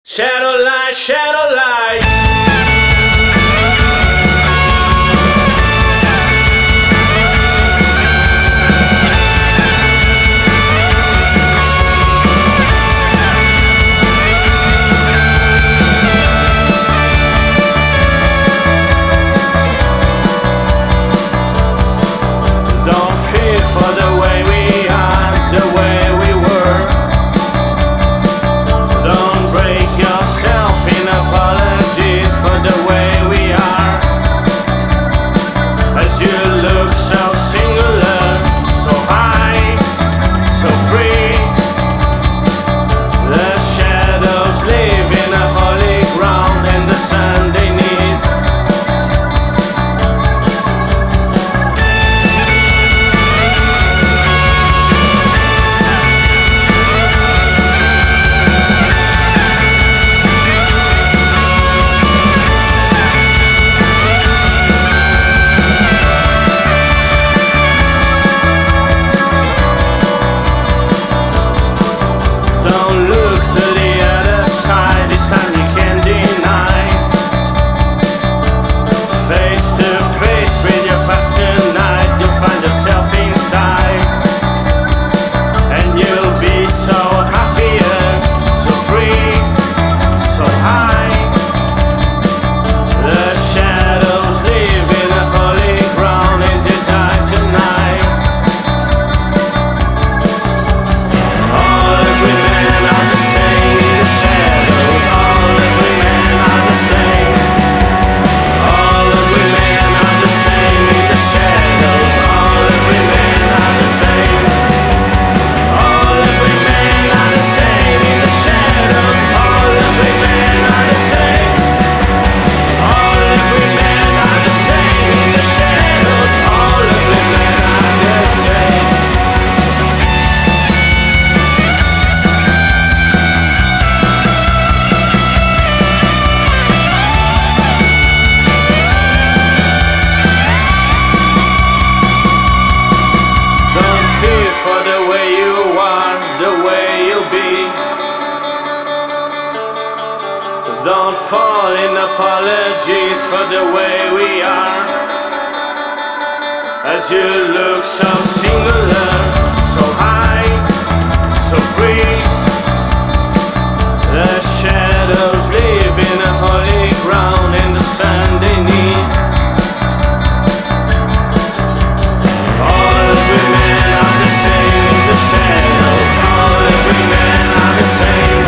Shadow light, shadow light. Don't fear for the way we are, the way we were. Don't break yourself in apologies for the way we are. As you look so singular, so high, so free. The shadows live in a holy ground and the sun they need. Don't look to the other side, this time you can't deny. Face to face with your past tonight, you'll find yourself inside. And you'll be so happier, so free, so high. The shadows live in a holy ground and they die tonight. All every man are the same in the shadows. All every man are the same. All every man are the same in the shadows. All every man are the same. All every man are the same in the shadows. All every man are the same. All every man are the same in the shadows. All every man are the same. Don't fear for the way you are, the way you'll be. Don't fall in apologies for the way we are. As you look so singular, so high, so free. The shadows live in a holy ground and the sun they need. All every man are the same in the shadows. All every man are the same.